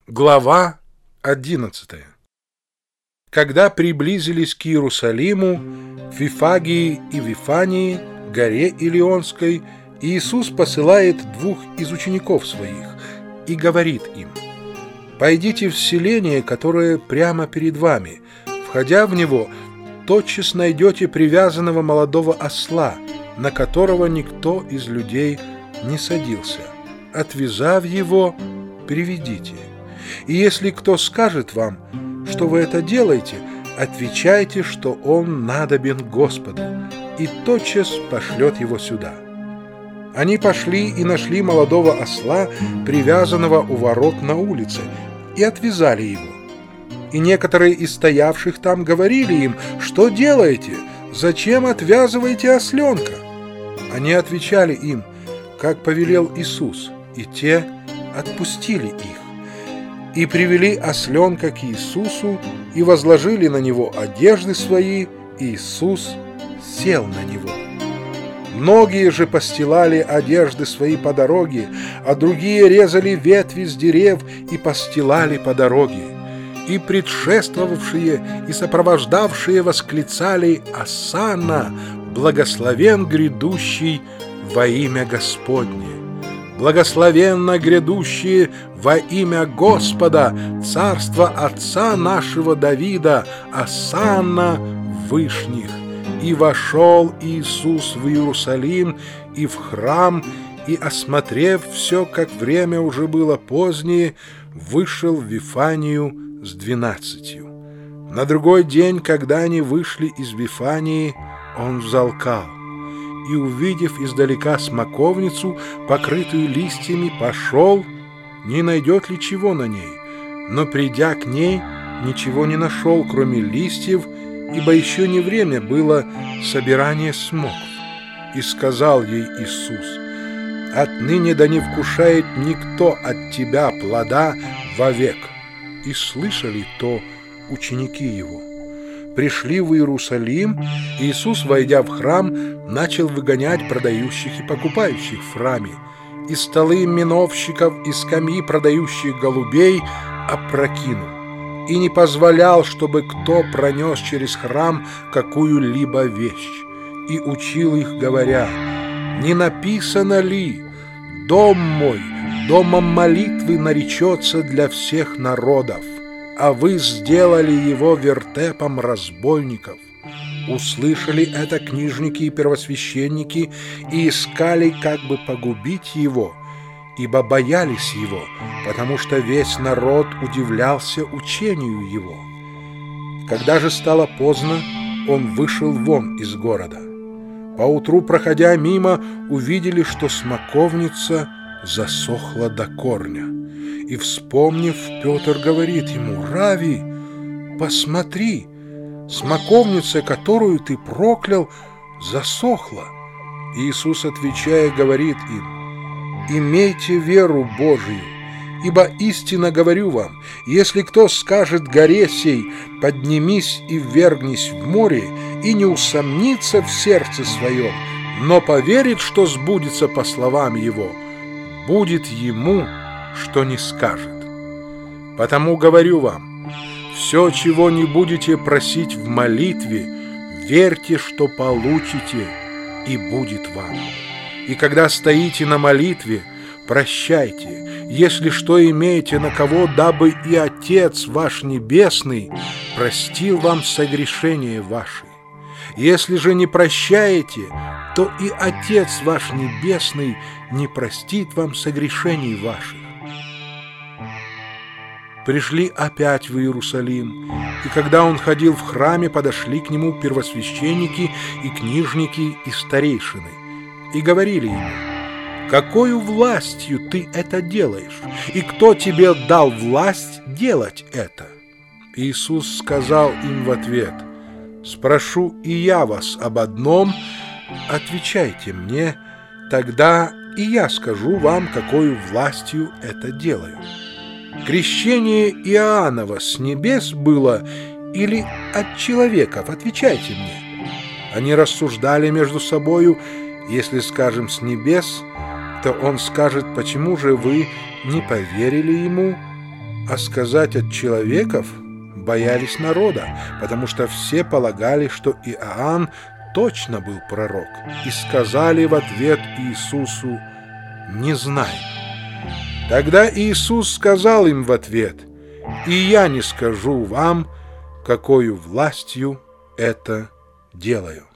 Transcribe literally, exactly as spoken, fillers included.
Глава одиннадцатая. Когда приблизились к Иерусалиму, к Вифагии и Вифании, горе Илионской, Иисус посылает двух из учеников своих и говорит им: «Пойдите в селение, которое прямо перед вами. Входя в него, тотчас найдете привязанного молодого осла, на которого никто из людей не садился. Отвязав его, приведите. И если кто скажет вам, что вы это делаете, отвечайте, что он надобен Господу, и тотчас пошлет его сюда». Они пошли и нашли молодого осла, привязанного у ворот на улице, и отвязали его. И некоторые из стоявших там говорили им: «Что делаете? Зачем отвязываете осленка?» Они отвечали им, как повелел Иисус, и те отпустили их. И привели осленка к Иисусу, и возложили на него одежды свои, и Иисус сел на него. Многие же постилали одежды свои по дороге, а другие резали ветви с дерев и постилали по дороге. И предшествовавшие и сопровождавшие восклицали: «Осанна, благословен грядущий во имя Господне! Благословенно грядущие во имя Господа, царство отца нашего Давида, осанна вышних!» И вошел Иисус в Иерусалим и в храм, и, осмотрев все, как время уже было позднее, вышел в Вифанию с двенадцатью. На другой день, когда они вышли из Вифании, он взалкал, и, увидев издалека смоковницу, покрытую листьями, пошел, не найдет ли чего на ней, но, придя к ней, ничего не нашел, кроме листьев, ибо еще не время было собирания смоков. И сказал ей Иисус: «Отныне да не вкушает никто от тебя плода вовек». И слышали то ученики его. Пришли в Иерусалим, и Иисус, войдя в храм, начал выгонять продающих и покупающих в храме, и столы миновщиков, и скамьи продающих голубей опрокинул, и не позволял, чтобы кто пронес через храм какую-либо вещь, и учил их, говоря: «Не написано ли: дом мой домом молитвы наречется для всех народов, а вы сделали его вертепом разбойников?» Услышали это книжники и первосвященники и искали, как бы погубить его, ибо боялись его, потому что весь народ удивлялся учению его. Когда же стало поздно, он вышел вон из города. Поутру, проходя мимо, увидели, что смоковница засохла до корня. И, вспомнив, Петр говорит ему: «Рави, посмотри, смоковница, которую ты проклял, засохла». Иисус, отвечая, говорит им: «Имейте веру Божию, ибо истинно говорю вам, если кто скажет горе сей: поднимись и ввергнись в море, и не усомнится в сердце своем, но поверит, что сбудется по словам его, будет ему, что не скажет. Потому говорю вам, все, чего не будете просить в молитве, верьте, что получите, и будет вам. И когда стоите на молитве, прощайте, если что имеете на кого, дабы и Отец ваш Небесный простил вам согрешения ваши. Если же не прощаете, то и Отец ваш Небесный не простит вам согрешений ваших». Пришли опять в Иерусалим, и когда он ходил в храме, подошли к нему первосвященники и книжники и старейшины, и говорили ему: «Какою властью ты это делаешь? И кто тебе дал власть делать это?» Иисус сказал им в ответ: «Спрошу и я вас об одном, отвечайте мне, тогда и я скажу вам, какою властью это делаю. Крещение Иоаннова с небес было или от человеков? Отвечайте мне». Они рассуждали между собою: «Если скажем с небес, то он скажет: почему же вы не поверили ему? а сказать от человеков боялись народа, потому что все полагали, что Иоанн точно был пророк, и сказали в ответ Иисусу: «Не знаем». Тогда Иисус сказал им в ответ: «И я не скажу вам, какою властью это делаю».